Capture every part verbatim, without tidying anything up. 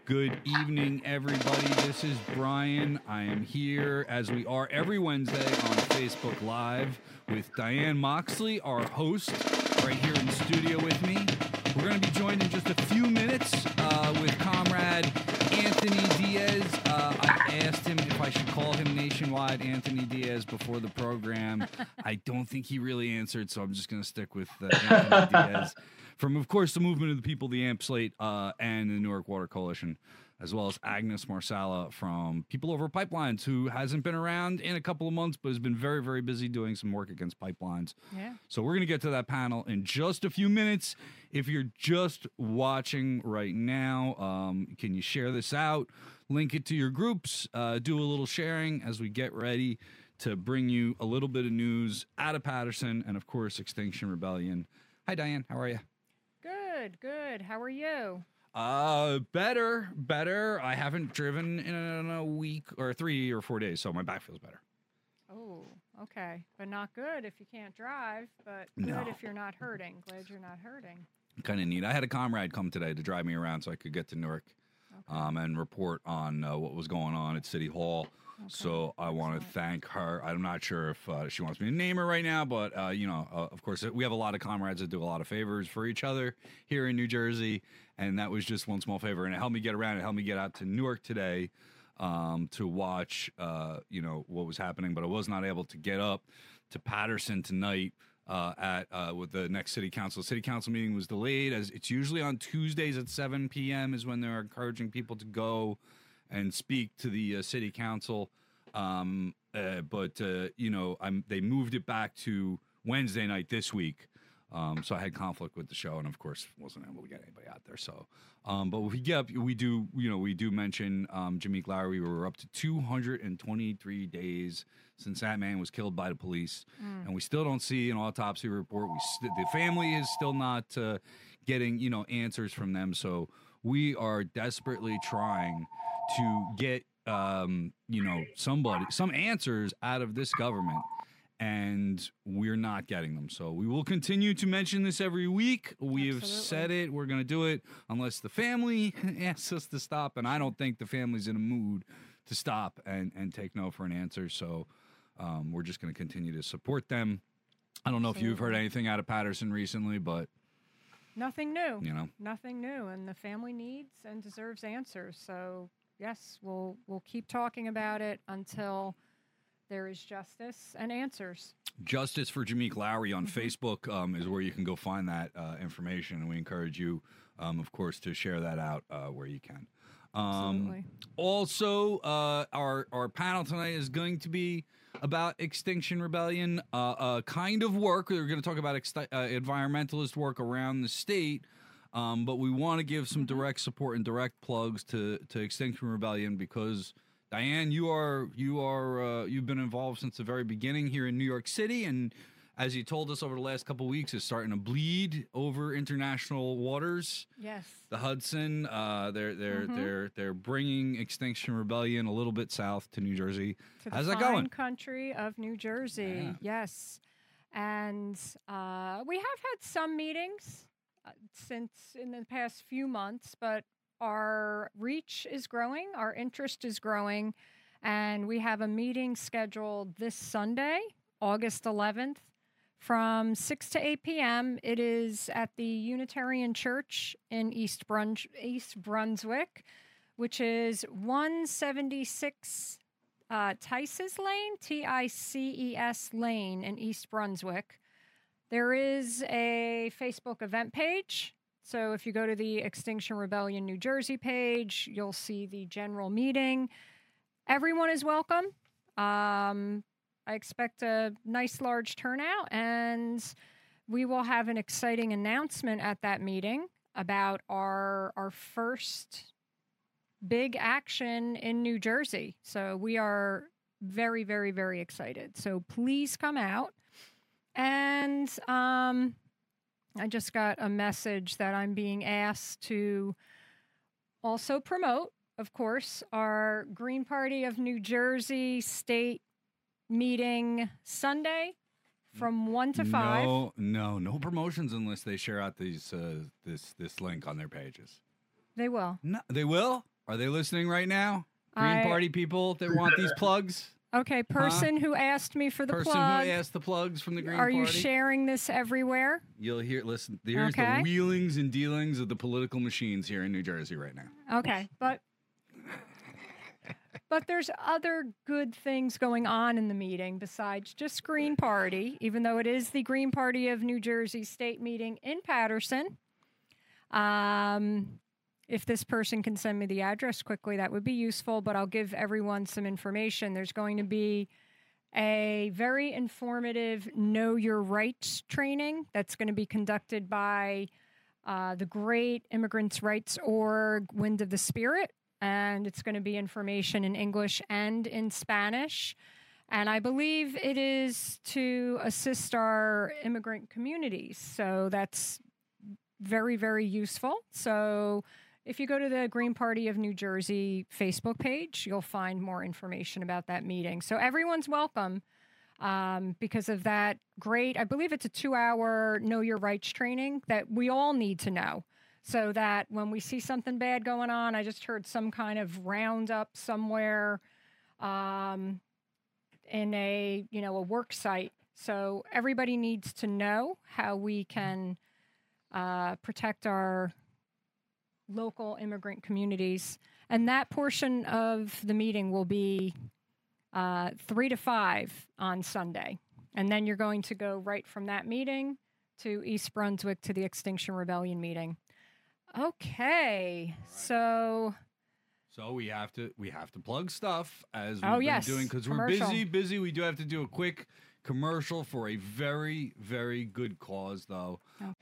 Good evening, everybody. This is Brian. I am here, as we are every Wednesday, on Facebook Live with Diane Moxley, our host, right here in the studio with me. We're going to be joined in just a few minutes uh, with comrade Anthony Diaz. Uh, I asked him if I should call him Nationwide Anthony Diaz before the program. I don't think he really answered, so I'm just going to stick with uh, Anthony Diaz. From, of course, the Movement of the People, the AMP Slate, uh, and the Newark Water Coalition, as well as Agnes Marsala from People Over Pipelines, who hasn't been around in a couple of months, but has been very, very busy doing some work against pipelines. Yeah. So we're going to get to that panel in just a few minutes. If you're just watching right now, um, can you share this out, link it to your groups, uh, do a little sharing as we get ready to bring you a little bit of news out of Paterson and, of course, Extinction Rebellion. Hi, Diane. How are you? Good, good. How are you? Uh, better, better. I haven't driven in a week or three or four days, so my back feels better. Oh, okay. But not good if you can't drive, but good No. if you're not hurting. Glad you're not hurting. Kind of neat. I had a comrade come today to drive me around so I could get to Newark Okay. um, and report on uh, what was going on at City Hall. Okay. So I want to Excellent. thank her. I'm not sure if uh, she wants me to name her right now, but, uh, you know, uh, of course, we have a lot of comrades that do a lot of favors for each other here in New Jersey, and that was just one small favor. And it helped me get around. It helped me get out to Newark today um, to watch, uh, you know, what was happening, but I was not able to get up to Paterson tonight uh, at uh, with the next city council. City council meeting was delayed, as it's usually on Tuesdays at seven p.m. is when they're encouraging people to go and speak to the uh, city council. Um, uh, but, uh, you know, I'm, they moved it back to Wednesday night this week. Um, so I had conflict with the show and, of course, wasn't able to get anybody out there. So, um, but we get up, we do, you know, we do mention um, Jameek Lowry. We were up to two hundred twenty-three days since that man was killed by the police. Mm. And we still don't see an autopsy report. We st- the family is still not uh, getting, you know, answers from them. So we are desperately trying to get, um, you know, somebody, some answers out of this government, and we're not getting them. So we will continue to mention this every week. We have Absolutely. said it. We're going to do it unless the family asks us to stop, and I don't think the family's in a mood to stop and, and take no for an answer. So um, we're just going to continue to support them. I don't know if you've heard Absolutely. anything out of Paterson recently, but, Nothing new. you know. Nothing new. And the family needs and deserves answers. So, yes, we'll we'll keep talking about it until there is justice and answers. Justice for Jameek Lowry on Mhm. Facebook um, is where you can go find that uh, information, and we encourage you, um, of course, to share that out uh, where you can. Um, Absolutely. also, uh, our our panel tonight is going to be about Extinction Rebellion, uh, uh, kind of work. We're going to talk about exti- uh, environmentalist work around the state, um, but we want to give some Mhm. direct support and direct plugs to to Extinction Rebellion because, Diane, you are you are uh, you've been involved since the very beginning here in New York City, and as you told us over the last couple of weeks, is starting to bleed over international waters. Yes. The Hudson, uh, they're they're Mhm. they're they're bringing Extinction Rebellion a little bit south to New Jersey. To the How's that fine going? country of New Jersey. Yeah. Yes. And uh, we have had some meetings uh, since in the past few months, but our reach is growing, our interest is growing, and we have a meeting scheduled this Sunday, August eleventh, from six to eight p.m. It is at the Unitarian Church in East, Brun- East Brunswick, which is one seventy-six uh, Tices Lane, T I C E S Lane in East Brunswick. There is a Facebook event page. So if you go to the Extinction Rebellion New Jersey page, you'll see the general meeting. Everyone is welcome. Um, I expect a nice large turnout, and we will have an exciting announcement at that meeting about our our first big action in New Jersey. So we are very, very, very excited. So please come out. And um, I just got a message that I'm being asked to also promote, of course, our Green Party of New Jersey state meeting Sunday from one to five. No, no, no promotions unless they share out these uh, this this link on their pages. They will. No, they will. Are they listening right now? Green I- Party people that want these plugs? Okay, person who asked me for the Person plug. who asked the plugs from the Green Are Party. you sharing this everywhere? You'll hear, listen, here's Okay. the wheelings and dealings of the political machines here in New Jersey right now. Okay, but but there's other good things going on in the meeting besides just Green Party, even though it is the Green Party of New Jersey state meeting in Patterson. Um, if this person can send me the address quickly, that would be useful, but I'll give everyone some information. There's going to be a very informative Know Your Rights training that's going to be conducted by uh, the great Immigrants' Rights Org, Wind of the Spirit, and it's going to be information in English and in Spanish. And I believe it is to assist our immigrant communities. So that's very, very useful. So if you go to the Green Party of New Jersey Facebook page, you'll find more information about that meeting. So everyone's welcome um, because of that great, I believe it's a two-hour Know Your Rights training that we all need to know so that when we see something bad going on, I just heard some kind of roundup somewhere um, in a, you know, a work site. So everybody needs to know how we can uh, protect our local immigrant communities. And that portion of the meeting will be uh, three to five on Sunday. And then you're going to go right from that meeting to East Brunswick to the Extinction Rebellion meeting. Okay, so... So we have to we have to plug stuff as we've Oh, been yes, doing because we're commercial. busy, busy. We do have to do a quick commercial for a very, very good cause, though. Oh.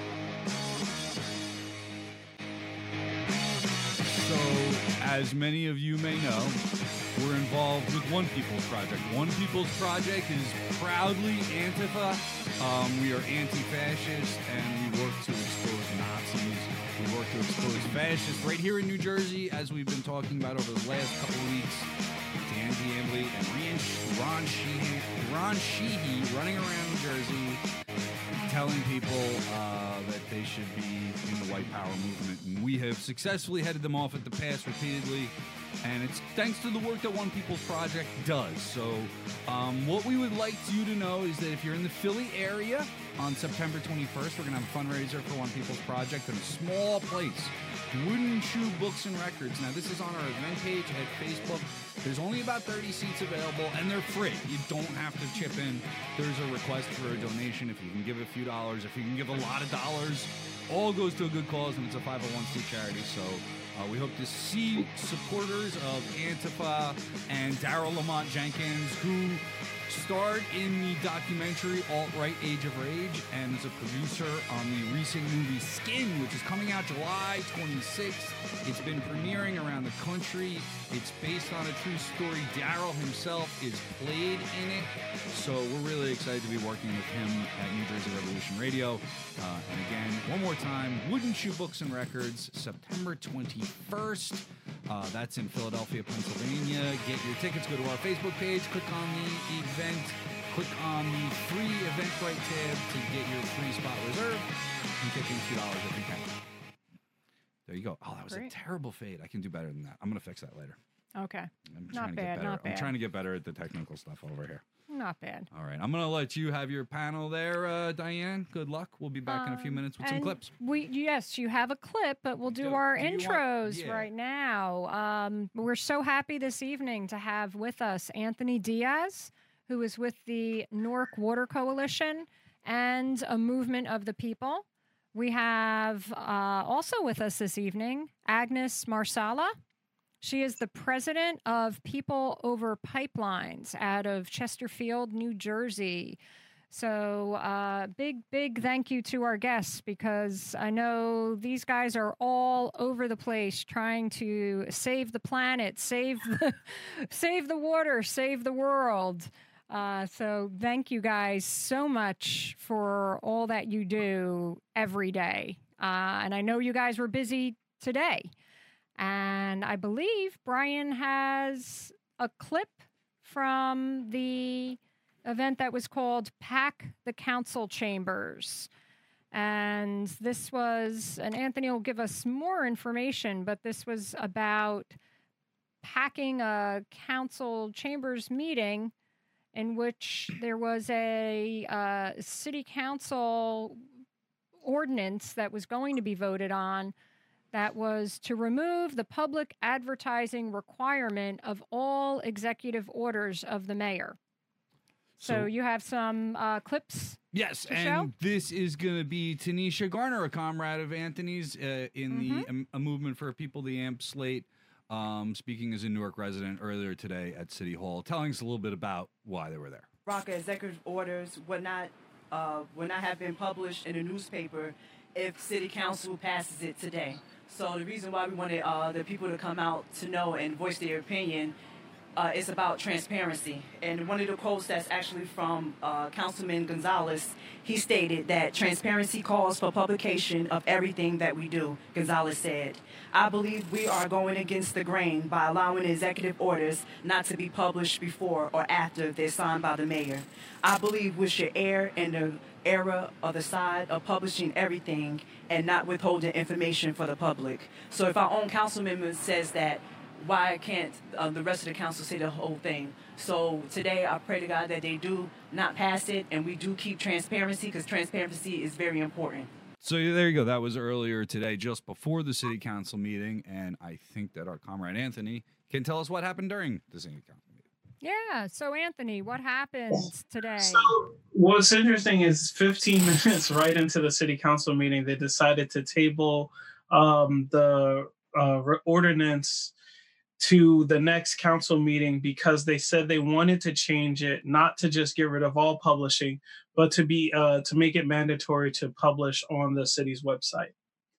So, as many of you may know, we're involved with One People's Project. One People's Project is proudly Antifa. Um, we are anti-fascist, and we work to expose Nazis. We work to expose fascists right here in New Jersey, as we've been talking about over the last couple of weeks. Dan Giambly and Ron, Ron Sheehy, Ron Sheehy running around New Jersey, telling people uh, that they should be in the white power movement. And we have successfully headed them off at the pass repeatedly. And it's thanks to the work that One People's Project does. So um, what we would like you to know is that if you're in the Philly area on September twenty-first, we're going to have a fundraiser for One People's Project in a small place, Wooden Shoe Books and Records. Now, this is on our event page at Facebook. There's only about thirty seats available, and they're free. You don't have to chip in. There's a request for a donation. If you can give a few dollars, if you can give a lot of dollars, all goes to a good cause, and it's a five oh one c charity. So uh, we hope to see supporters of Antifa and Daryl Lamont Jenkins, who starred in the documentary Alt-Right Age of Rage and is a producer on the recent movie Skin, which is coming out July twenty-sixth. It's been premiering around the country. It's based on a true story. Daryl himself is played in it. So we're really excited to be working with him at New Jersey Revolution Radio. Uh, and again, one more time, Wooden Shoe Books and Records, September twenty-first. Uh, that's in Philadelphia, Pennsylvania. Get your tickets. Go to our Facebook page. Click on the event. Click on the free Eventbrite tab to get your free spot reserved and kick in a few dollars if you can. There you go. Oh, that was Great. a terrible fade. I can do better than that. I'm going to fix that later. Okay, I'm Not trying to get bad, better. not I'm bad. trying to get better at the technical stuff over here. not bad. All right. I'm going to let you have your panel there, uh, Diane. Good luck. We'll be back in a few Um, minutes with some and clips. We yes, you have a clip, but we'll do Do- our do you want- intros yeah. right now. Um, we're so happy this evening to have with us Anthony Diaz, who is with the Newark Water Coalition and a Movement of the People. We have uh, also with us this evening Agnes Marsala. She is the president of People Over Pipelines out of Chesterfield, New Jersey. So uh, big, big thank you to our guests because I know these guys are all over the place trying to save the planet, save the, save the water, save the world. Uh, so thank you guys so much for all that you do every day. Uh, and I know you guys were busy today. And I believe Brian has a clip from the event that was called Pack the Council Chambers. And this was, and Anthony will give us more information, but this was about packing a council chambers meeting in which there was a uh, city council ordinance that was going to be voted on that was to remove the public advertising requirement of all executive orders of the mayor. So, so you have some uh, clips. Yes, and show? This is going to be Tanisha Garner, a comrade of Anthony's uh, in mm-hmm. the um, a movement for People the Amp slate, um, speaking as a Newark resident earlier today at City Hall, telling us a little bit about why they were there. ROCA executive orders would not uh, would not have been published in a newspaper if City Council passes it today. So the reason why we wanted uh, the people to come out to know and voice their opinion uh, is about transparency. And one of the quotes that's actually from uh, Councilman Gonzalez, he stated that transparency calls for publication of everything that we do, Gonzalez said. I believe we are going against the grain by allowing executive orders not to be published before or after they're signed by the mayor. I believe we should err in the era of the side of publishing everything and not withholding information for the public. So if our own council member says that, why can't uh, the rest of the council say the whole thing? So today I pray to God that they do not pass it and we do keep transparency, because transparency is very important. So there you go. That was earlier today, just before the city council meeting. And I think that our comrade Anthony can tell us what happened during the city council meeting. Yeah. So Anthony, what happened today? So what's interesting is fifteen minutes right into the city council meeting, they decided to table um, the uh, ordinance to the next council meeting because they said they wanted to change it, not to just get rid of all publishing, but to be uh, to make it mandatory to publish on the city's website,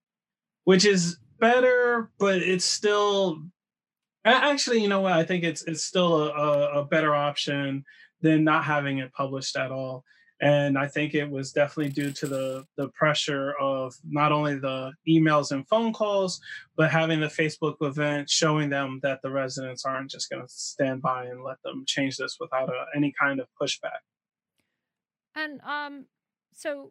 which is better, but it's still actually, you know what? I think it's it's still a, a better option than not having it published at all. And I think it was definitely due to the the pressure of not only the emails and phone calls, but having the Facebook event showing them that the residents aren't just going to stand by and let them change this without a, any kind of pushback. And um, so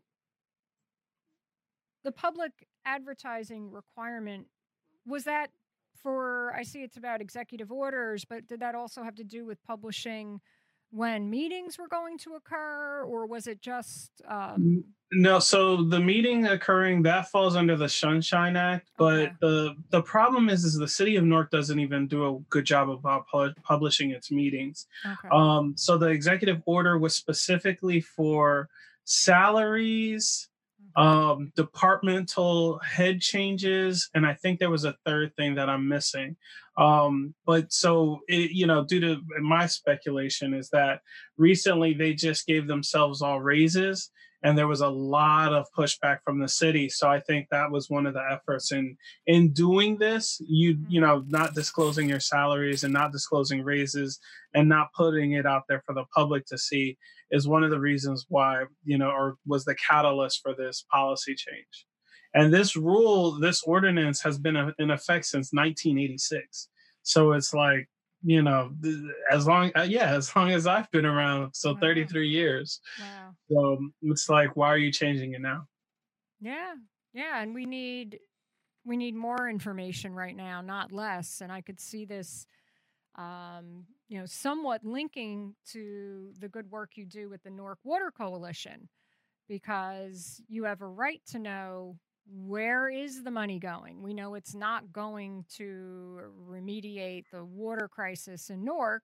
the public advertising requirement, was that for, I see it's about executive orders, but did that also have to do with publishing when meetings were going to occur, or was it just um no so the meeting occurring that falls under the Sunshine Act, but okay. the the problem is is the city of Newark doesn't even do a good job about pu- publishing its meetings. Okay. Um so the executive order was specifically for salaries, um departmental head changes, and I think there was a third thing that I'm missing. Um, but so, it, you know, due to my speculation is that recently they just gave themselves all raises and there was a lot of pushback from the city. So I think that was one of the efforts in, in doing this, you, you know, not disclosing your salaries and not disclosing raises and not putting it out there for the public to see is one of the reasons why, you know, or was the catalyst for this policy change. And this rule, this ordinance has been in effect since nineteen eighty-six. So it's like, you know, as long, uh, yeah, as long as I've been around, so wow. thirty-three years. Wow. So it's like, why are you changing it now? Yeah, yeah, and we need we need more information right now, not less. And I could see this, um, you know, somewhat linking to the good work you do with the Newark Water Coalition, because you have a right to know, where is the money going? We know it's not going to remediate the water crisis in Newark.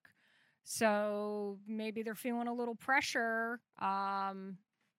So maybe they're feeling a little pressure um,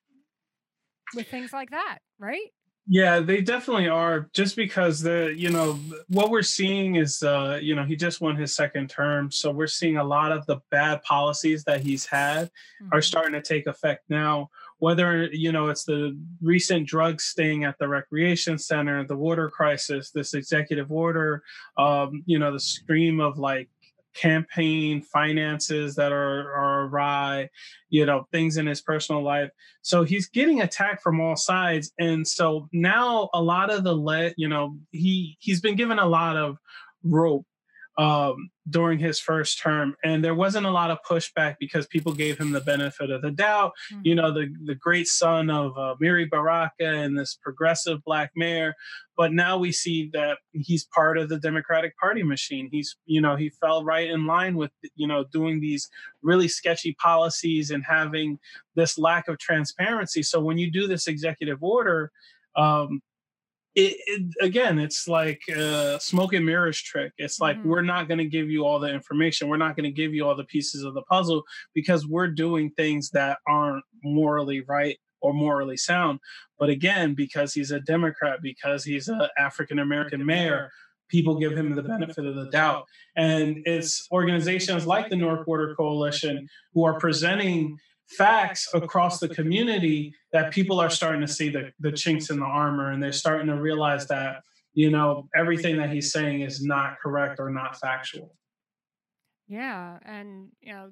with things like that, right? Yeah, they definitely are, just because the, you know, what we're seeing is, uh, you know, he just won his second term. So we're seeing a lot of the bad policies that he's had mm-hmm. are starting to take effect now. Whether, you know, it's the recent drug sting at the recreation center, the water crisis, this executive order, um, you know, the stream of like campaign finances that are, are awry, you know, things in his personal life. So he's getting attacked from all sides. And so now a lot of the, le- you know, he, he's been given a lot of rope um, during his first term. And there wasn't a lot of pushback because people gave him the benefit of the doubt. Mm-hmm. You know, the, the great son of uh, Miri Baraka and this progressive black mayor. But now we see that he's part of the Democratic Party machine. He's, you know, he fell right in line with, you know, doing these really sketchy policies and having this lack of transparency. So when you do this executive order, um, It, it, again, it's like a smoke and mirrors trick. It's like, mm-hmm. we're not going to give you all the information. We're not going to give you all the pieces of the puzzle because we're doing things that aren't morally right or morally sound. But again, because he's a Democrat, because he's an African-American mayor, people give him the benefit of the doubt. And it's organizations like the North Border Coalition who are presenting facts across the community that people are starting to see the, the chinks in the armor, and they're starting to realize that, you know, everything that he's saying is not correct or not factual. Yeah. And, you know,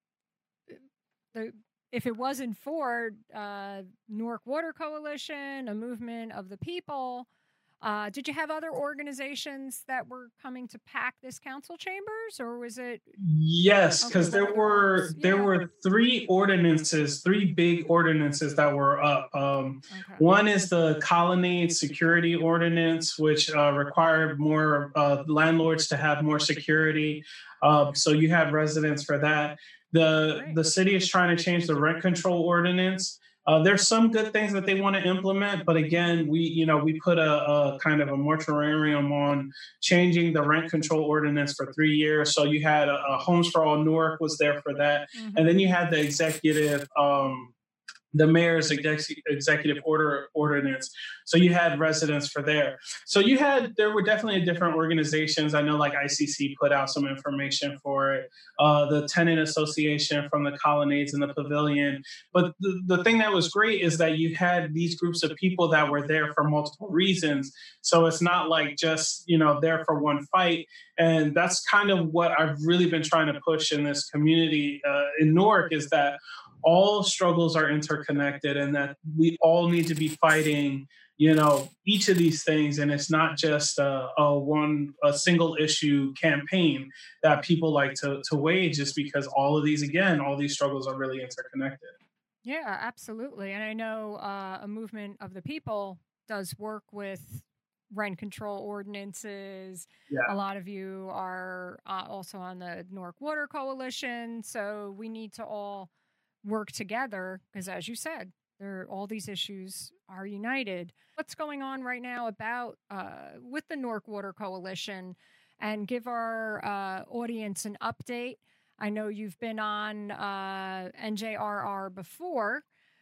the, if it wasn't for uh, Newark Water Coalition, a movement of the people, Uh, did you have other organizations that were coming to pack this council chambers, or was it? Yes, because okay, there were yeah. there were three ordinances, three big ordinances that were up. Um, okay. One is the Colonnade Security Ordinance, which uh, required more uh, landlords to have more security. Uh, so you had residents for that. The Great. The city is trying to change the rent control ordinance. Uh, there's some good things that they want to implement, but again, we, you know, we put a, a kind of a moratorium on changing the rent control ordinance for three years. So you had a, a Homes for All Newark was there for that, mm-hmm. and then you had the executive, um, the mayor's exec- executive order ordinance. So you had residents for there. So you had, there were definitely different organizations. I know like I C C put out some information for it, uh, the tenant association from the Colonnades and the Pavilion. But the, the thing that was great is that you had these groups of people that were there for multiple reasons. So it's not like just, you know, there for one fight. And that's kind of what I've really been trying to push in this community uh, in Newark, is that all struggles are interconnected and that we all need to be fighting, you know, each of these things. And it's not just a, a one, a single issue campaign that people like to, to wage, just because all of these, again, all these struggles are really interconnected. Yeah, absolutely. And I know uh, a movement of the people does work with rent control ordinances. Yeah. A lot of you are uh, also on the Newark Water Coalition. So we need to all work together because, as you said, there all these issues are united. What's going on right now about uh, with the Newark Water Coalition, and give our uh, audience an update. I know you've been on uh, N J R R before,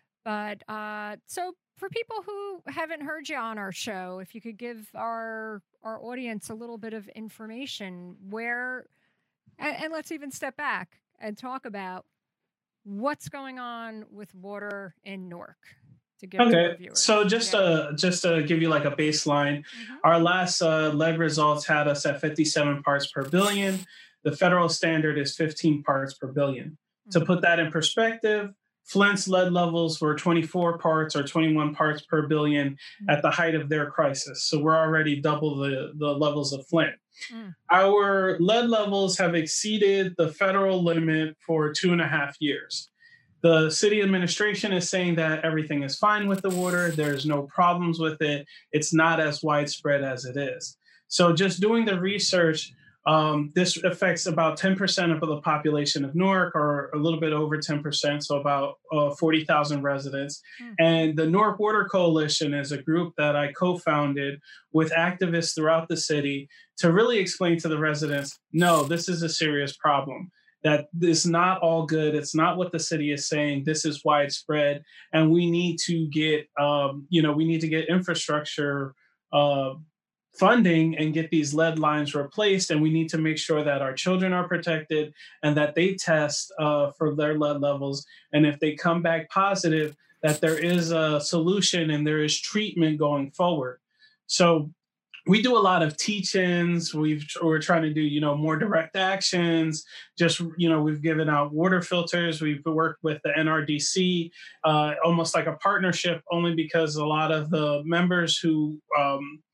but uh, so for people who haven't heard you on our show, if you could give our our audience a little bit of information, where, and, and let's even step back and talk about what's going on with water in Newark. To give okay, so just yeah. to just to give you like a baseline, mm-hmm. our last uh, lead results had us at fifty-seven parts per billion. The federal standard is fifteen parts per billion. Mm-hmm. To put that in perspective, Flint's lead levels were twenty-four parts or twenty-one parts per billion mm-hmm. at the height of their crisis. So we're already double the, the levels of Flint. Mm. Our lead levels have exceeded the federal limit for two and a half years. The city administration is saying that everything is fine with the water. There's no problems with it. It's not as widespread as it is. So just doing the research, um, this affects about ten percent of the population of Newark, or a little bit over ten percent, so about uh, forty thousand residents. Mm. And the Newark Water Coalition is a group that I co-founded with activists throughout the city to really explain to the residents, no, this is a serious problem, that it's not all good. It's not what the city is saying. This is widespread. And we need to get, um, you know, we need to get infrastructure uh, funding and get these lead lines replaced. And we need to make sure that our children are protected and that they test uh, for their lead levels. And if they come back positive, that there is a solution and there is treatment going forward. So we do a lot of teach-ins. We've, we're trying to do, you know, more direct actions. Just, you know, we've given out water filters. We've worked with the N R D C, uh, almost like a partnership, only because a lot of the members who um,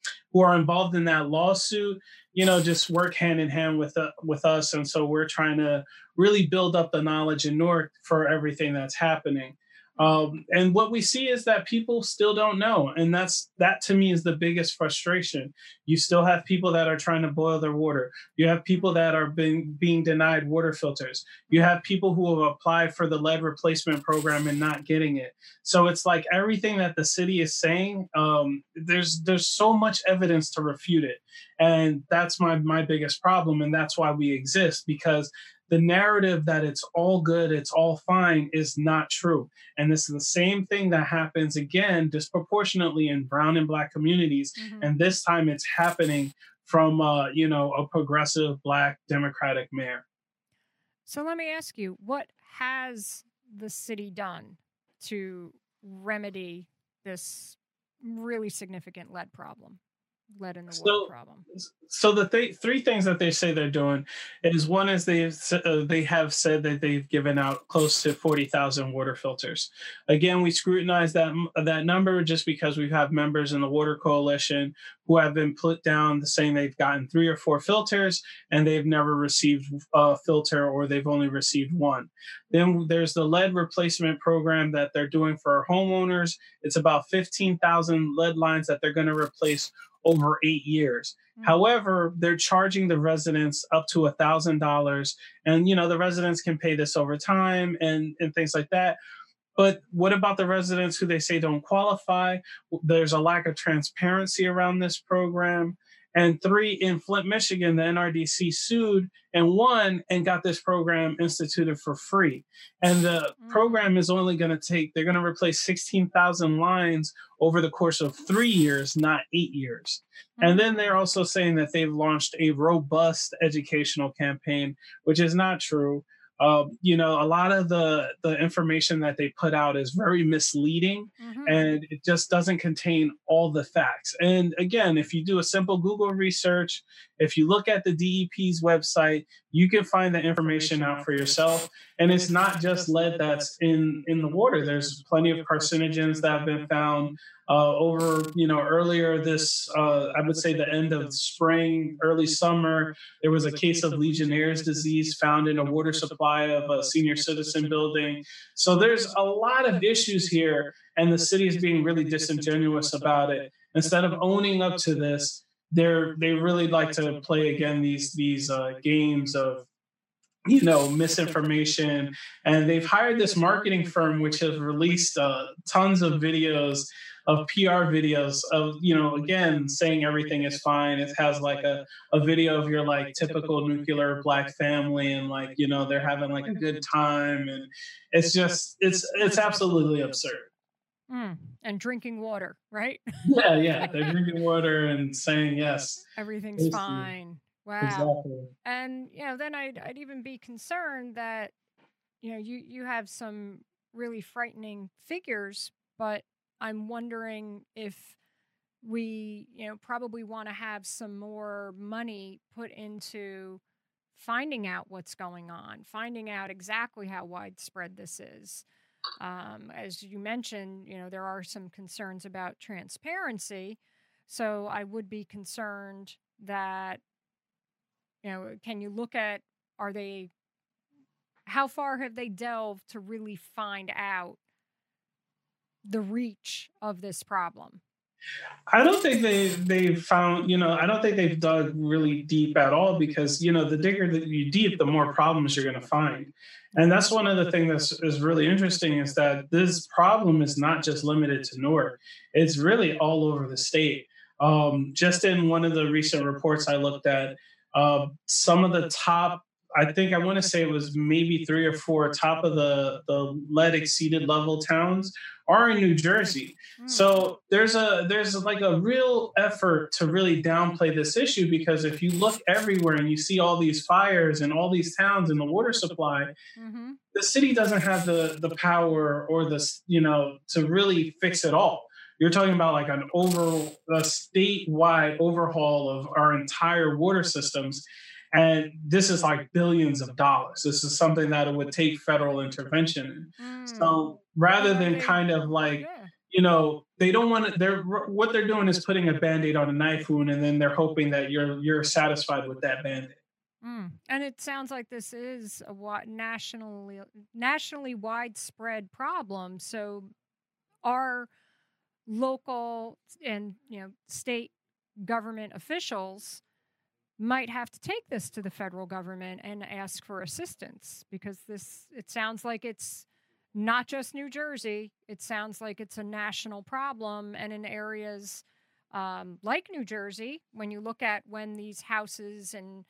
who are involved in that lawsuit, you know, just work hand in hand with uh, with us, and so we're trying to really build up the knowledge in Newark for everything that's happening. Um, and what we see is that people still don't know, and that's that to me is the biggest frustration. You still have people that are trying to boil their water. You have people that are being being denied water filters. You have people who have applied for the lead replacement program and not getting it. So it's like everything that the city is saying, um, there's there's so much evidence to refute it, and that's my my biggest problem, and that's why we exist, because the narrative that it's all good, it's all fine is not true. And this is the same thing that happens again disproportionately in brown and black communities. Mm-hmm. And this time it's happening from, uh, you know, a progressive black Democratic mayor. So let me ask you, what has the city done to remedy this really significant lead problem? Lead in the water so, problem. So the th- three things that they say they're doing is, one is they've uh, they have said that they've given out close to forty thousand water filters. Again, we scrutinize that that number just because we have members in the Water Coalition who have been put down saying they've gotten three or four filters and they've never received a filter, or they've only received one. Then there's the lead replacement program that they're doing for our homeowners. It's about fifteen thousand lead lines that they're going to replace over eight years. Mm-hmm. However, they're charging the residents up to a thousand dollars, and you know the residents can pay this over time and and things like that. But what about the residents who they say don't qualify? There's a lack of transparency around this program. And three, in Flint, Michigan, the N R D C sued and won and got this program instituted for free. And the mm. program is only going to take, they're going to replace sixteen thousand lines over the course of three years, not eight years. Mm. And then they're also saying that they've launched a robust educational campaign, which is not true. Uh, you know, a lot of the, the information that they put out is very misleading, mm-hmm. and it just doesn't contain all the facts. And again, if you do a simple Google research, if you look at the D E P's website, you can find the information out for yourself. And it's not just lead that's in, in the water. There's plenty of carcinogens that have been found uh, over, you know, earlier this, uh, I would say the end of spring, early summer. There was a case of Legionnaire's disease found in a water supply of a senior citizen building. So there's a lot of issues here, and the city is being really disingenuous about it. Instead of owning up to this, they're they really like to play again these these uh, games of, you know, misinformation. And they've hired this marketing firm which has released uh, tons of videos, of P R videos of, you know, again, saying everything is fine. It has like a, a video of your like typical nuclear black family, and like, you know, they're having like a good time. And it's just, it's, it's absolutely absurd. Mm, and drinking water, right? Yeah, yeah. They're drinking water and saying, yes, everything's it's, fine. Wow. Exactly. And, you know, then I'd, I'd even be concerned that, you know, you, you have some really frightening figures, but I'm wondering if we, you know, probably want to have some more money put into finding out what's going on, finding out exactly how widespread this is. Um, as you mentioned, you know, there are some concerns about transparency. So I would be concerned that, you know, can you look at, are they, how far have they delved to really find out the reach of this problem? I don't think they they've found, you know, I don't think they've dug really deep at all, because, you know, the digger that you deep, the more problems you're going to find. And that's one of the things that is really interesting, is that this problem is not just limited to Newark. It's really all over the state. Um, just in one of the recent reports I looked at, uh, some of the top, I think I want to say it was maybe three or four top of the, the lead exceeded level towns are in New Jersey. So there's a there's like a real effort to really downplay this issue, because if you look everywhere and you see all these fires in all these towns and the water supply, mm-hmm. the city doesn't have the the power or the, you know, to really fix it all. You're talking about like an over a statewide overhaul of our entire water systems. And this is like billions of dollars. This is something that it would take federal intervention. Mm. So rather than kind of like, you know, they don't want to. They're what they're doing is putting a band-aid on a knife wound, and then they're hoping that you're you're satisfied with that band-aid. Mm. And it sounds like this is a wa- nationally nationally widespread problem. So our local and you know state government officials might have to take this to the federal government and ask for assistance, because this it sounds like it's not just New Jersey. It sounds like it's a national problem, and in areas um, like New Jersey, when you look at when these houses and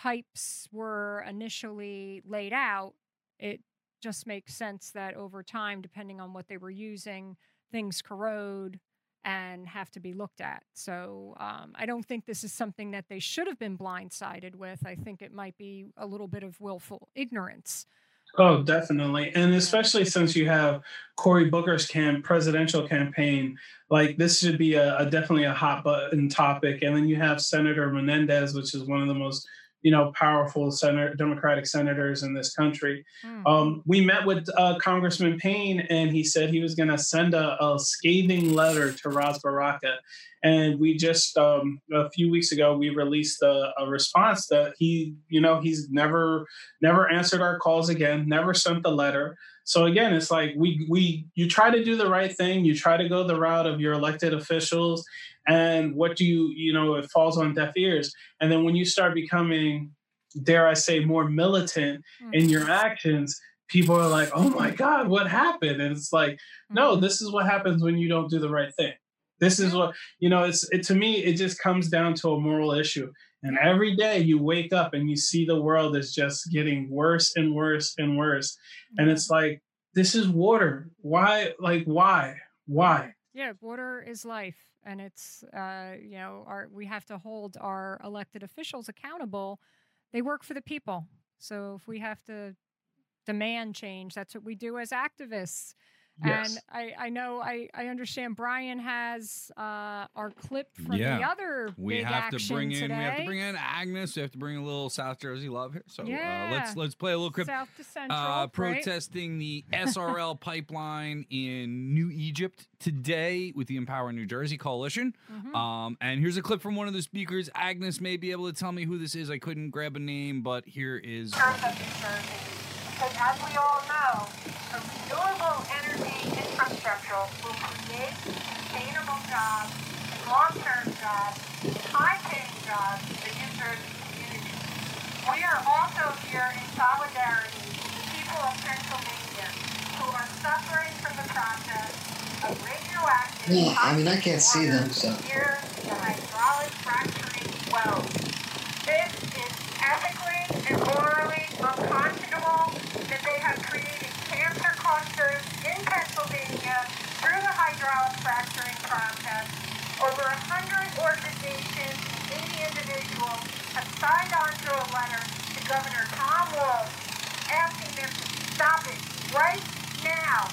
pipes were initially laid out, it just makes sense that over time, depending on what they were using, things corrode and have to be looked at. So um, I don't think this is something that they should have been blindsided with. I think it might be a little bit of willful ignorance. Oh, definitely. And especially since you have Cory Booker's camp presidential campaign, like this should be a, a definitely a hot button topic. And then you have Senator Menendez, which is one of the most, you know, powerful senator, Democratic senators in this country. Mm. Um, we met with uh, Congressman Payne, and he said he was going to send a, a scathing letter to Ras Baraka. And we just um, a few weeks ago we released a, a response that he, you know, he's never never answered our calls again, never sent the letter. So again, it's like we we you try to do the right thing, you try to go the route of your elected officials, and what do you you know it falls on deaf ears. And then when you start becoming, dare I say, more militant Mm. in your actions, people are like, "Oh my God, what happened?" And it's like, no, Mhm. this is what happens when you don't do the right thing. This is what you know. It's it to me. It just comes down to a moral issue. And every day you wake up and you see the world is just getting worse and worse and worse. And it's like, this is water. Why? Like, why? Why? Yeah, water is life, and it's uh, you know our we have to hold our elected officials accountable. They work for the people, so if we have to demand change, that's what we do as activists. Yes. And I, I know I, I understand Brian has uh, our clip from Yeah. the other We big have to action bring in. today. We have to bring in Agnes. We have to bring a little South Jersey love here. So Yeah. uh, let's let's play a little clip. South to Central, Uh, right? protesting the S R L pipeline in New Egypt today with the Empower New Jersey Coalition. Mhm. Um, and here's a clip from one of the speakers. Agnes may be able to tell me who this is. I couldn't grab a name, but here is. Terms of New Jersey. Because as we all know, a renewable energy infrastructure will create sustainable jobs, long-term jobs, high-paying jobs for New Jersey communities. We are also here in solidarity with the people of Pennsylvania who are suffering from the process of radioactive. Yeah, I mean, I can't see them, so. Near the hydraulic fracturing wells. This is ethically and morally unconscionable that they have created cancer clusters in Pennsylvania through the hydraulic fracturing process. Over a hundred organizations and eighty individuals have signed on to a letter to Governor Tom Wolf asking them to stop it right now.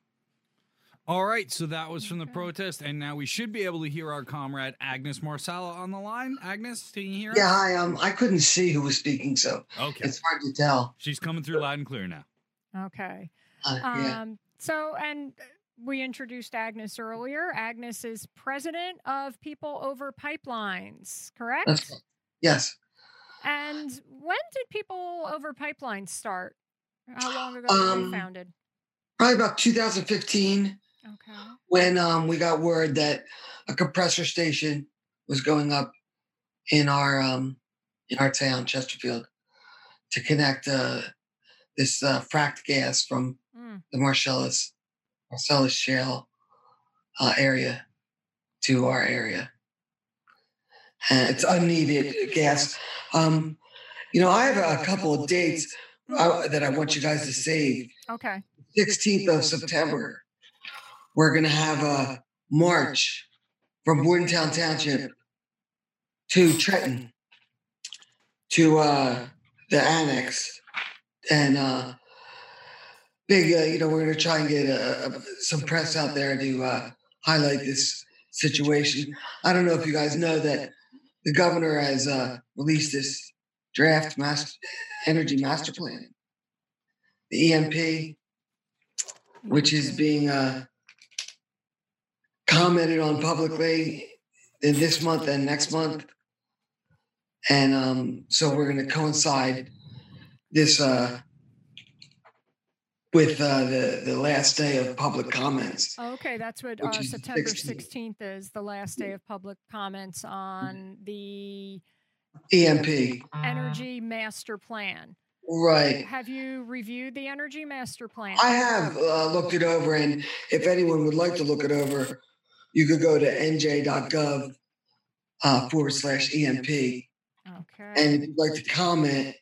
All right, so that was from the protest, and now we should be able to hear our comrade Agnes Marsala on the line. Agnes, can you hear us? Yeah, hi. Um, I couldn't see who was speaking, so Okay. it's hard to tell. She's coming through loud and clear now. Okay. Uh, yeah. Um, so, and we introduced Agnes earlier. Agnes is president of People Over Pipelines, correct? That's right. Yes. And when did People Over Pipelines start? How long ago were Um, they founded? Probably about two thousand fifteen Okay. when um, we got word that a compressor station was going up in our um, in our town, Chesterfield, to connect uh, this uh, fracked gas from Mm. the Marcellus Marcellus Shale uh, area to our area. And it's unneeded gas. Um, you know, I have a couple of dates uh, that I want you guys to save. Okay. sixteenth of September, we're going to have a march from Bordentown Township to Trenton to uh, the annex. And uh, big, uh, you know, we're going to try and get uh, some press out there to uh, highlight this situation. I don't know if you guys know that the governor has uh, released this draft master, energy master plan, the E M P, which is being uh, commented on publicly in this month and next month. And um, so we're going to coincide this uh, with uh, the, the last day of public comments. Okay, that's what uh, September sixteenth is, the last day of public comments on the E M P. Energy Master Plan. Right. Have you reviewed the Energy Master Plan? I have uh, looked it over, and if anyone would like to look it over, you could go to N J dot gov uh, forward slash E M P. Okay. And if you'd like to comment,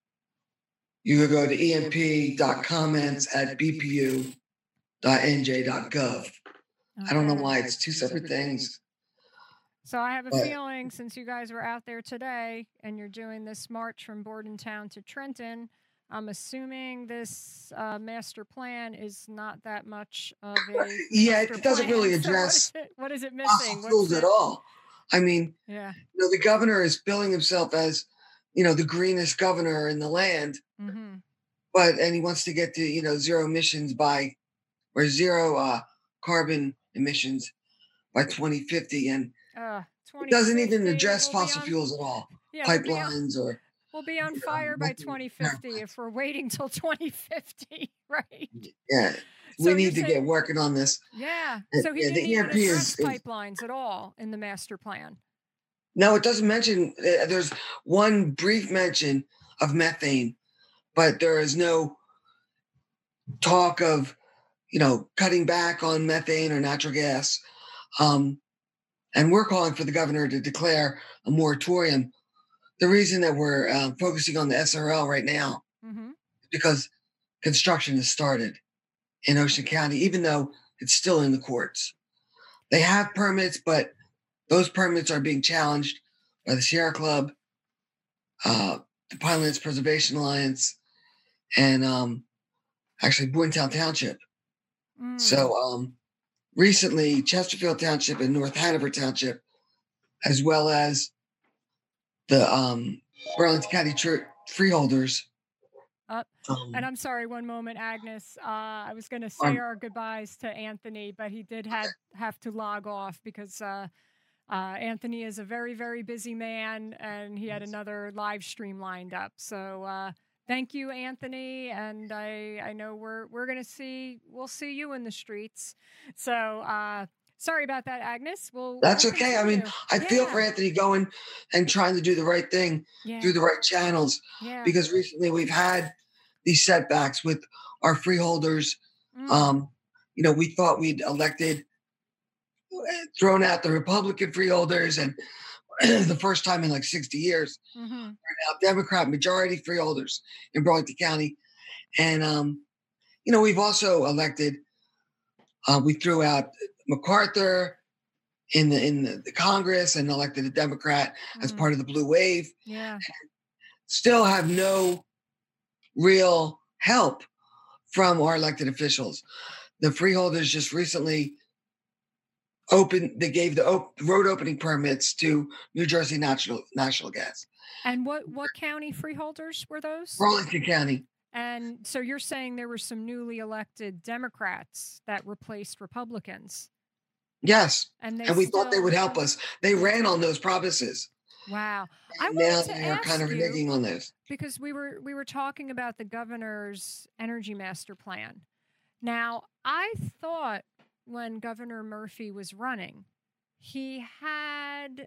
you could go to E M P dot comments at B P U dot N J dot gov. Okay. I don't know why it's two separate things. So I have a but, feeling, since you guys were out there today and you're doing this march from Bordentown to Trenton, I'm assuming this uh, master plan is not that much of a yeah, it doesn't plan. really address so what, is it, what is it missing? What's at all. I mean, yeah, you know, the governor is billing himself as, you know, the greenest governor in the land, mm-hmm. but and he wants to get to, you know, zero emissions by or zero uh, carbon emissions by twenty fifty, and uh, it doesn't even address we'll fossil on, fuels at all, yeah, pipelines we'll or. We'll be on fire by twenty fifty if we're waiting till twenty fifty, right? Yeah, so we need to saying, get working on this. Yeah, so he yeah, didn't the even E M P address is, pipelines at all in the master plan. No, it doesn't mention. Uh, there's one brief mention of methane, but there is no talk of, you know, cutting back on methane or natural gas. Um, and we're calling for the governor to declare a moratorium. The reason that we're uh, focusing on the S R L right now mm-hmm. is because construction has started in Ocean County, even though it's still in the courts. They have permits, but those permits are being challenged by the Sierra Club, uh, the Pinelands Preservation Alliance, and um, actually Bordentown Township. Mm. So um, recently, Chesterfield Township and North Hanover Township, as well as the um, Burlington County Church freeholders. Uh, um, and I'm sorry, one moment, Agnes. Uh, I was going to say um, our goodbyes to Anthony, but he did have, have to log off because uh, uh, Anthony is a very, very busy man, and he had another live stream lined up. So uh, thank you, Anthony. And I, I know we're we're going to see we'll see you in the streets. So. Uh, Sorry about that, Agnes. We'll, That's we'll okay. I mean, I yeah. feel for Anthony going and trying to do the right thing yeah. through the right channels, yeah. because recently we've had these setbacks with our freeholders. Mm. Um, you know, we thought we'd elected, thrown out the Republican freeholders, and the first time in like sixty years, mm-hmm. we're now Democrat majority freeholders in Burlington County. And, um, you know, we've also elected, uh, we threw out MacArthur in the in the, the Congress and elected a Democrat mm-hmm. as part of the Blue Wave. Yeah. Still have no real help from our elected officials. The freeholders just recently opened, they gave the op- road opening permits to New Jersey National National Gas. And what, what county freeholders were those? Burlington County. And so you're saying there were some newly elected Democrats that replaced Republicans? Yes. And, and we still... thought they would help us. They ran on those promises. Wow. I and now to they're ask kind of reneging on those. Because we were we were talking about the governor's energy master plan. Now, I thought when Governor Murphy was running, he had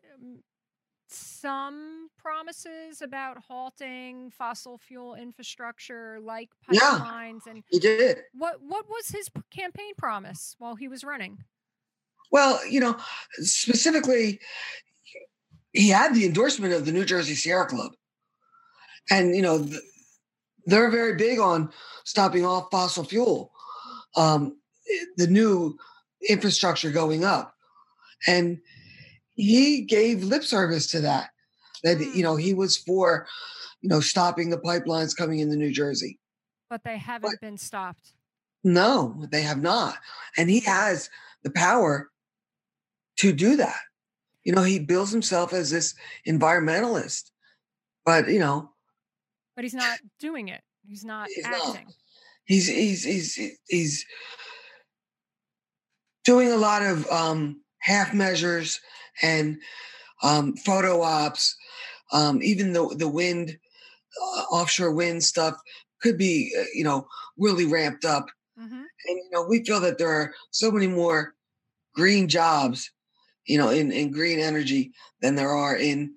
some promises about halting fossil fuel infrastructure like pipelines. Yeah, and he did. What what was his campaign promise while he was running? Well, you know, specifically, he had the endorsement of the New Jersey Sierra Club. And, you know, they're very big on stopping all fossil fuel, um, the new infrastructure going up. And he gave lip service to that, that, you know, he was for, you know, stopping the pipelines coming into New Jersey. But they haven't but, been stopped. No, they have not. And he has the power to do that. You know, he bills himself as this environmentalist, but, you know. But he's not doing it. He's not he's acting. Not. He's, he's, he's, he's doing a lot of um, half measures and um, photo ops, um, even the the wind, uh, offshore wind stuff could be, uh, you know, really ramped up. Mm-hmm. And you know, we feel that there are so many more green jobs, you know, in, in green energy than there are in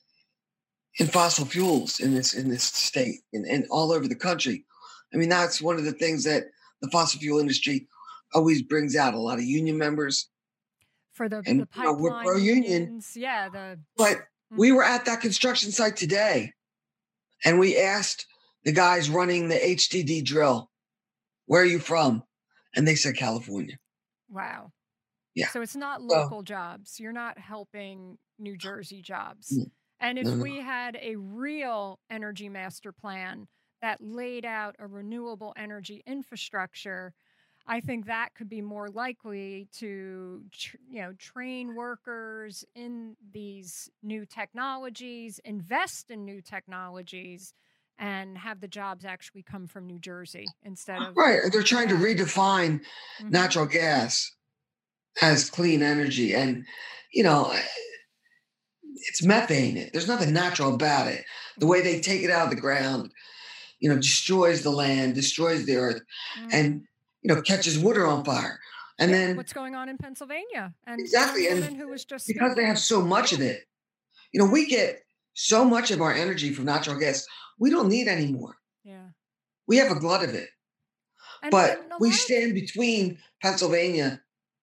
in fossil fuels in this in this state and, and all over the country. I mean, that's one of the things that the fossil fuel industry always brings out, a lot of union members. For the, And the you know, we're pipeline pro-union. unions, yeah. The But Mhm. we were at that construction site today, and we asked the guys running the H D D drill, "Where are you from?" And they said California. Wow. Yeah. So it's not So- local jobs. You're not helping New Jersey jobs. No. And if No, no. we had a real energy master plan that laid out a renewable energy infrastructure, I think that could be more likely to, tr- you know, train workers in these new technologies, invest in new technologies, and have the jobs actually come from New Jersey instead of Right. They're trying to Yeah. redefine Mhm. natural gas as clean energy. And, you know, it's methane. There's nothing natural about it. The way they take it out of the ground, you know, destroys the land, destroys the earth, Mm. and, you know, catches water on fire. And Yeah, then what's going on in Pennsylvania? And Exactly, the and woman who was just because they speaking have of- so much of it, you know, we get so much of our energy from natural gas. We don't need any more. Yeah. We have a glut of it. And, But and a we lot of stand between Pennsylvania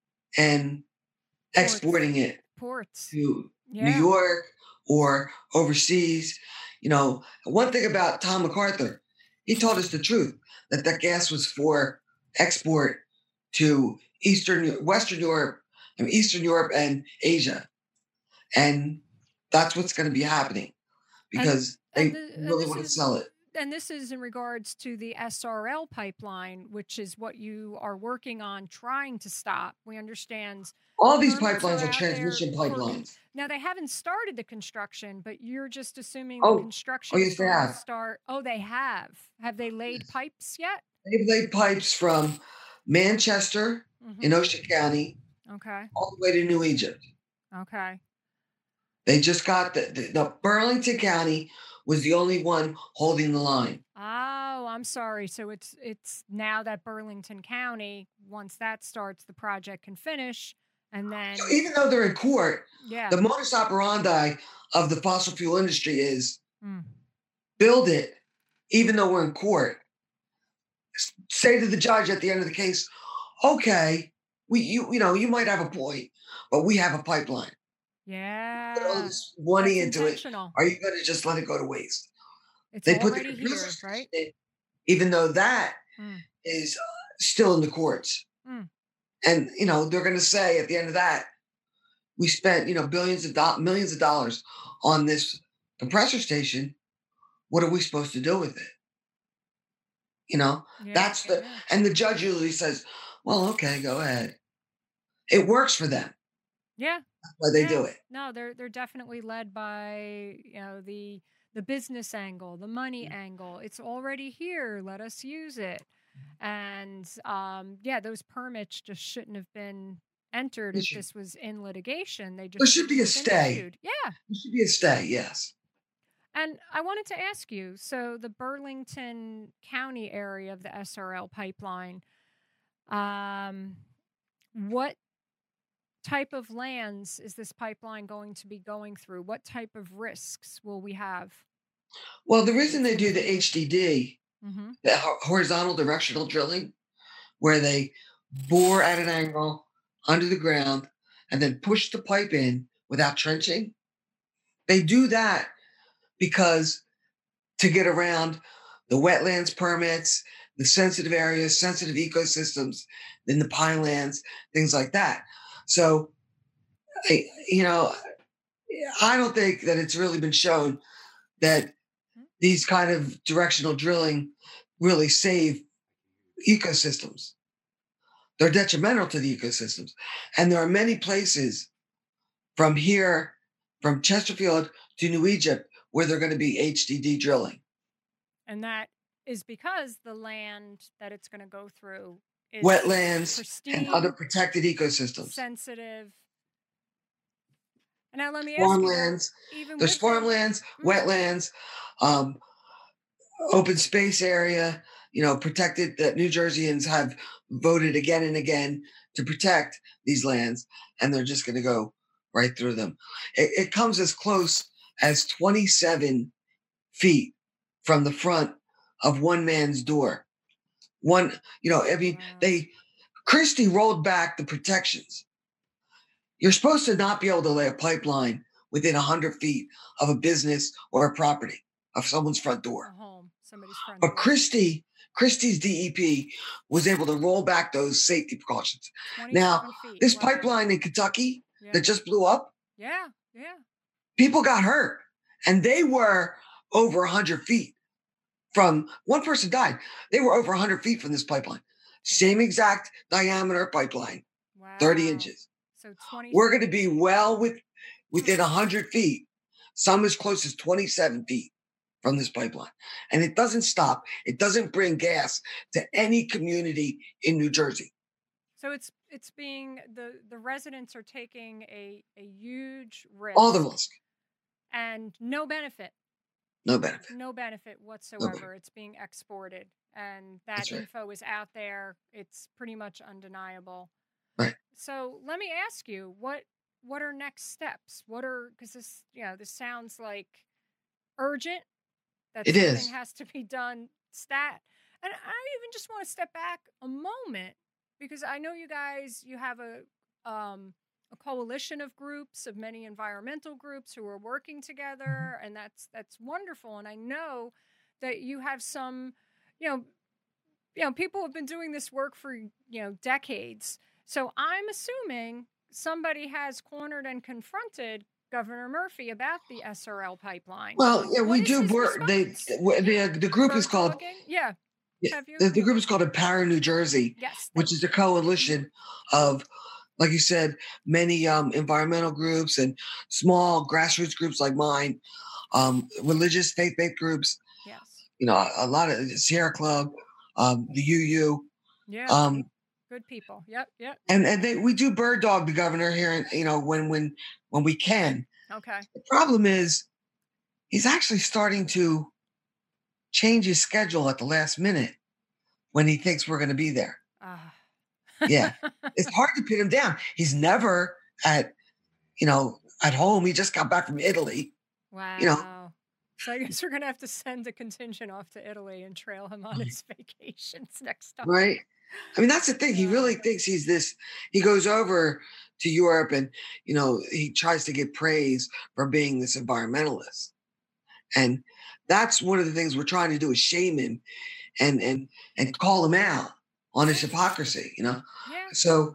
and Ports. exporting it ports. to Yeah. New York or overseas. You know, one thing about Tom MacArthur, he told us the truth that that gas was for export to Eastern, Western Europe, I mean, Eastern Europe and Asia, and that's what's going to be happening because and they the- and really this want to is- sell it. And this is in regards to the S R L pipeline, which is what you are working on trying to stop. We understand. All these permits pipelines are out there transmission for- pipelines. Now they haven't started the construction, but you're just assuming Oh, the construction yes, is they going to have. start. Oh, they have. Have they laid Yes. pipes yet? They've laid pipes from Manchester in Mhm. Ocean County Okay. all the way to New Egypt. Okay. They just got the, the, the Burlington County was the only one holding the line. Oh, I'm sorry. So it's it's now that Burlington County, once that starts, the project can finish, and then So even though they're in court, yeah. the modus operandi of the fossil fuel industry is Mm. build it, even though we're in court. S- Say to the judge at the end of the case, okay, we you you know you might have a point, but we have a pipeline. Yeah. Put all this money That's into it. intentional. Are you going to just let it go to waste? It's They put the already here, compressor right? station in, even though that Mm. is uh, still in the courts. Mm. And you know they're going to say at the end of that, we spent you know billions of do- millions of dollars on this compressor station. What are we supposed to do with it? You know, Yeah. that's the yeah. and the judge usually says, "Well, okay, go ahead." It works for them. Yeah. That's why they yeah. do it. No, they're they're definitely led by, you know, the the business angle, the money Mm. angle. It's already here. Let us use it. And um, yeah, those permits just shouldn't have been entered They if should- this was in litigation. They just There should be a shouldn't have been stay. issued. Yeah. There should be a stay. Yes. And I wanted to ask you, so the Burlington County area of the S R L pipeline, um, what type of lands is this pipeline going to be going through? What type of risks will we have? Well, the reason they do the H D D, Mm-hmm. the ho- horizontal directional drilling, where they bore at an angle under the ground and then push the pipe in without trenching, they do that because to get around the wetlands permits, the sensitive areas, sensitive ecosystems, then the pine lands, things like that. So, I, you know, I don't think that it's really been shown that these kind of directional drilling really save ecosystems. They're detrimental to the ecosystems. And there are many places from here, from Chesterfield to New Egypt, where they're going to be H D D drilling. And that is because the land that it's going to go through is Wetlands pristine, and other protected ecosystems. sensitive, And now let me farmlands. ask you, even There's with farmlands, the, wetlands, um, open space area, you know, protected, that New Jerseyans have voted again and again to protect these lands, and they're just going to go right through them. It, it comes as close as twenty-seven feet from the front of one man's door. One, you know, I mean, wow. they, Christie rolled back the protections. You're supposed to not be able to lay a pipeline within one hundred feet of a business or a property, of someone's front door. A home, somebody's front But door. Christie, Christie's D E P was able to roll back those safety precautions. Now, feet. this Wow. pipeline in Kentucky Yeah. that just blew up, Yeah, yeah. people got hurt, and they were over one hundred feet from, one person died. They were over one hundred feet from this pipeline. Same exact diameter pipeline, Wow. thirty inches. So twenty. We're going to be well with, within one hundred feet, some as close as twenty-seven feet from this pipeline. And it doesn't stop. It doesn't bring gas to any community in New Jersey. So it's it's being, the the residents are taking a a huge risk. All the risk. And no benefit. No benefit. No benefit whatsoever. It's being exported, and that That's right. info is out there. It's pretty much undeniable. Right. So let me ask you, what what are next steps? What are, because this, you know, this sounds like urgent. That It something is. has to be done stat. And I even just want to step back a moment, because I know you guys, you have a um, a coalition of groups, of many environmental groups who are working together, and that's that's wonderful. And I know that you have some, you know, you know, people have been doing this work for, you know, decades. So I'm assuming somebody has cornered and confronted Governor Murphy about the S R L pipeline. Well, yeah, What we is do his work. They, response? the, the group is Bird called, dogging? Yeah. yeah, Have you? the, the group is called Empower New Jersey, Yes. which thank is a coalition of, like you said, many um, environmental groups and small grassroots groups like mine, um, religious faith-based groups. you. Yes. You know, a, a lot of the Sierra Club, um, the U U, Yeah. um, Good people. Yep. Yep. and and they, we do bird dog the governor here, and you know, when when when we can. Okay. The problem is, he's actually starting to change his schedule at the last minute when he thinks we're going to be there. Ah. Yeah. It's hard to pin him down. He's never at, you know, at home. He just got back from Italy. Wow. You know. So I guess we're gonna have to send a contingent off to Italy and trail him on his vacations next time. Right. I mean, that's the thing. He really thinks he's this. He goes over to Europe and, you know, he tries to get praise for being this environmentalist. And that's one of the things we're trying to do, is shame him and and and call him out on his hypocrisy, you know? Yeah. So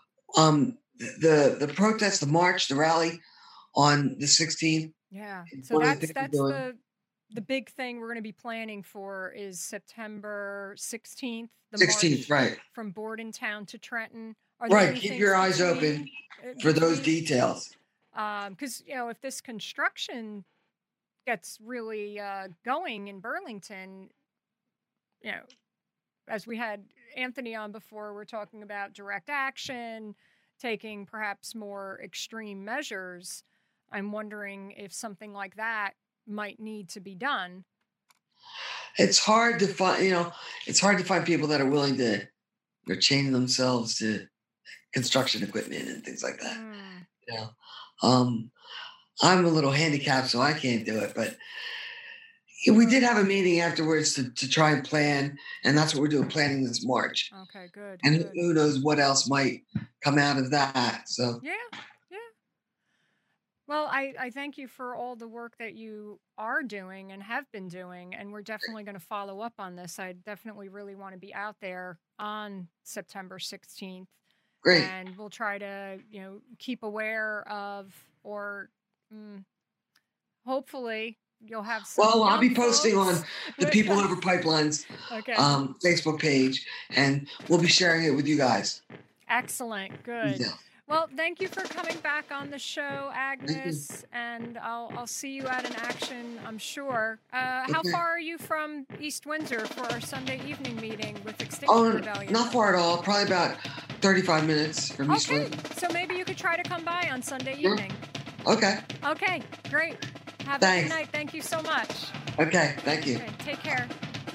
um the the protest, the march, the rally on the sixteenth. Yeah. It's So one of the that's things we're that's doing. the the big thing we're going to be planning for is September sixteenth. The sixteenth, march right. from Bordentown to Trenton. Are there Right. any Keep things your eyes between- open uh, for those between- details. Um, because you know, if this construction gets really uh, going in Burlington, you know, as we had Anthony on before, we're talking about direct action, taking perhaps more extreme measures. I'm wondering if something like that might need to be done. It's hard to find, you know, it's hard to find people that are willing to, you know, chain themselves to construction equipment and things like that. Mm, You know, um, I'm a little handicapped, so I can't do it. But yeah, we did have a meeting afterwards to, to try and plan, and that's what we're doing, planning this march. okay, good. And who, good. who knows what else might come out of that. So Yeah, yeah. Well, I, I thank you for all the work that you are doing and have been doing, and we're definitely going to follow up on this. I definitely really want to be out there on September sixteenth, great. and we'll try to, you know, keep aware of, or mm, hopefully you'll have some. Well, I'll be young posting on folks the with People us. Over Pipelines Okay, um, Facebook page, and we'll be sharing it with you guys. excellent, good. Yeah. Well, thank you for coming back on the show, Agnes, and I'll I'll see you at an action, I'm sure. Uh, how Okay. far are you from East Windsor for our Sunday evening meeting with Extinction Oh, Rebellion? not far at all. Probably about thirty-five minutes from East Okay, Windsor. so maybe you could try to come by on Sunday Sure. evening. Okay. Okay, great. Have Thanks. a good night. Thank you so much. Okay, thank you. Okay, take care.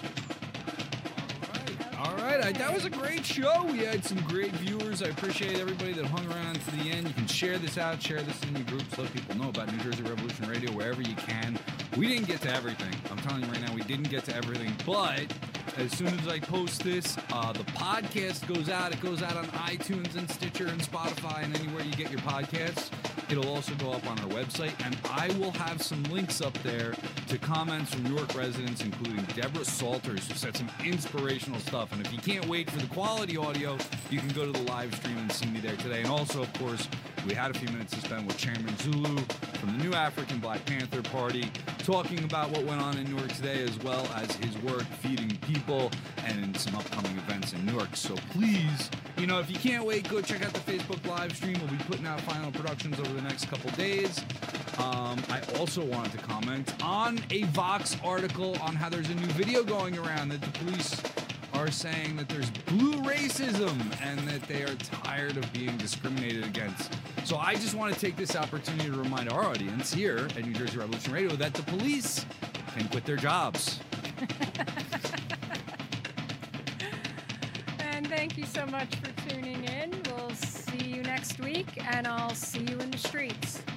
All right, I, that was a great show. We had some great viewers. I appreciate everybody that hung around to the end. You can share this out, share this in your groups, let people know about New Jersey Revolution Radio wherever you can. We didn't get to everything. I'm telling you right now, we didn't get to everything. But as soon as I post this, uh, the podcast goes out. It goes out on iTunes and Stitcher and Spotify and anywhere you get your podcasts. It'll also go up on our website, and I will have some links up there to comments from Newark residents, including Deborah Salters, who said some inspirational stuff. And if you can't wait for the quality audio, you can go to the live stream and see me there today. And also, of course, we had a few minutes to spend with Chairman Zulu from the New African Black Panther Party, talking about what went on in Newark today, as well as his work feeding people and some upcoming events in Newark. So please, you know, if you can't wait, go check out the Facebook live stream. We'll be putting out final productions over the next couple days. Um, I also wanted to comment on a Vox article on how there's a new video going around that the police are saying that there's blue racism and that they are tired of being discriminated against. So I just want to take this opportunity to remind our audience here at New Jersey Revolution Radio that the police can quit their jobs. And thank you so much for tuning in. We'll see you next week, and I'll see you in the streets.